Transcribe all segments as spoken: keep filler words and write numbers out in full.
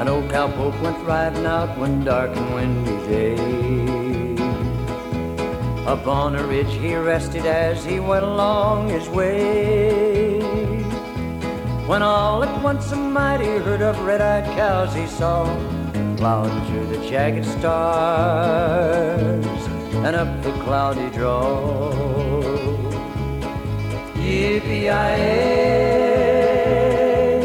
An old cowpoke went riding out one dark and windy day. Up on a ridge he rested as he went along his way, when all at once a mighty herd of red-eyed cows he saw, plowing through the jagged stars and up the cloudy draw. Yippee-yi-ay,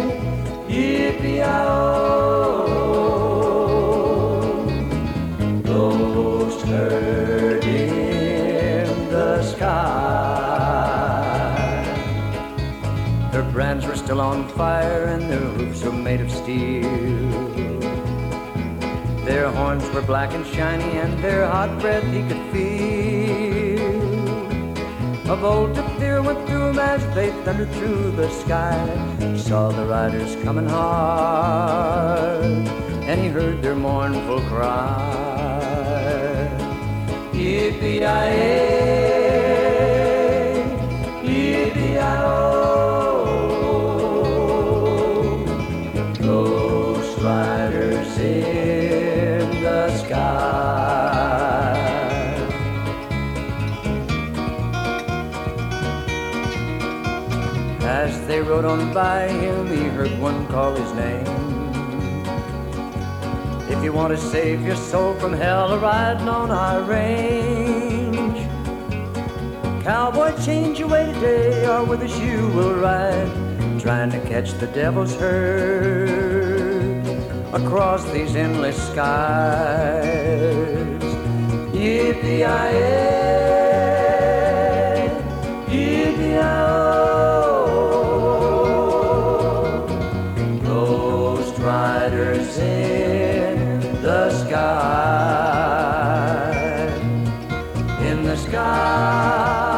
yippee-yi-oh, ghost herd in the sky. Their brands were still on fire and their hoofs were made of steel. Their horns were black and shiny and their hot breath he could feel. A bolt of fear went through him as they thundered through the sky. He saw the riders coming hard and he heard their mournful cry. Yippee-yi-ay, yippee-yi-oh, ghost riders in the sky. As they rode on by him, he heard one call his name. If you want to save your soul from hell, a riding on our range. Cowboy, change your way today, or with us you will ride, trying to catch the devil's herd across these endless skies. Yippee-yi-ay, yippee-yi-oh, ghost riders in the sky, in the sky.